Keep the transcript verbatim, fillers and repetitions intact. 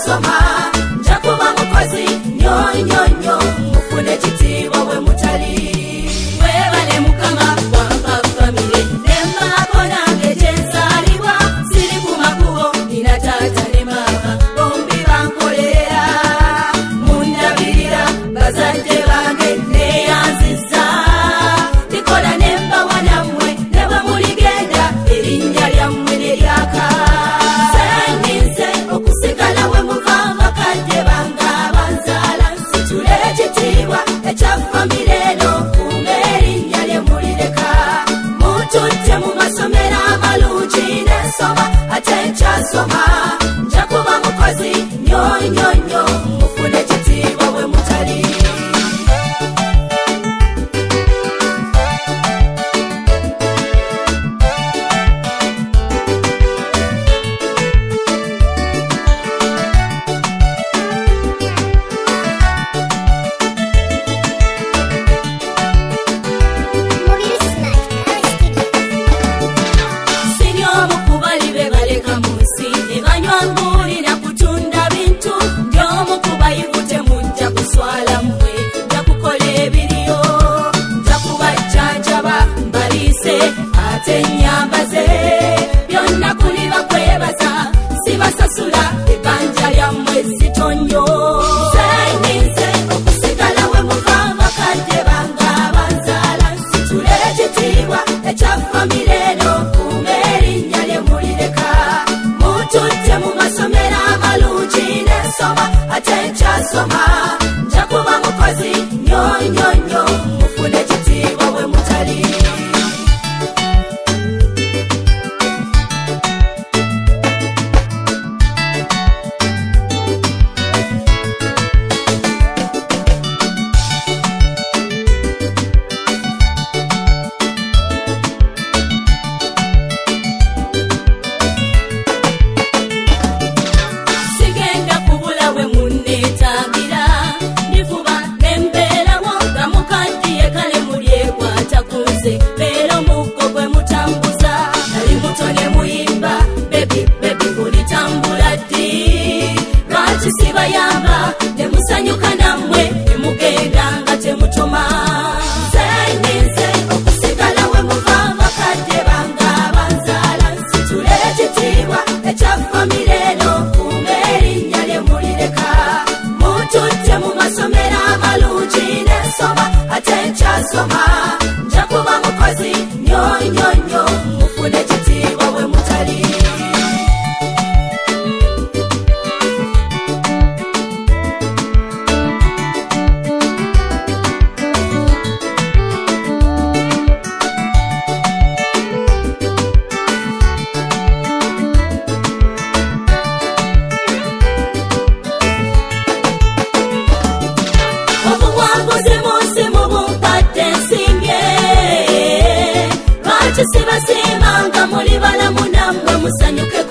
ekyasoma nja kuba mukozi nnyo nnyo nnyo mufune ekitiibwa bwe mutali webale mukama wampa famire nemmako nange gyenzaalibwa siri ku makubo nina taata ne maama bombi bankolera mundabirira bazadde bange neyanziza tikola nembawa nammwe ne bwe muligenda erinnya lyammwe ne lyaka senyize okusigala we muva bakadde bange abanzaala nsitule ekitiibwa ekya famire eno kuuma erinnya lye mulireka mututte mu masomero amalungi n'ensoma ate nkyasoma nja kuba mukozi nnyo nnyo nnyo mufune ekitiibwa bwe mutali siri omu ku bali be baleka mu nsi ne banywa nguuli na kutunda bintu ndi omu ku bayivu temujja kuswala mmwe nja kukola ebiriyo nja kubajjanjaba mbaliise ate nnyambaze byonna kuliba kwebaza sibasasula ebbanja lyammwe zitonyo senyize okusigala we muva bakadde bange abanzaala nsitule ekitiibwa ekya famire eno kuuma erinnya lye mulireka mututte mu masomero amalungi n'ensoma ate nkyasoma nja kuba mukozi nnyo nnyo nnyo mufune ekitiibwa bwe mutali sigenda kubula we munneetagira ndifuba nembeerawo nga mukaddiye kale mulyekwata ku nze beera omuggo gwe mutambuza nali muto ne muyimba bebi bebi kulitambula ddi lwaki sibayamba ne musanyuka nammwe ne mugenda nga temutuma senyize okusigala we muva bakadde bange abanzaala nsitule ekitiibwa ekya famire eno kuuma erinnya lye mulireka mututte mu masomero amalungi n'ensoma ate nkyasoma nja kuba mukozi nnyo nnyo nnyo mufune ekitiibwa bwe mutali obuwanguzi munsi mu bumpadde nsimbye lwaki sibasiima nga muli balamu nammwe musanyuke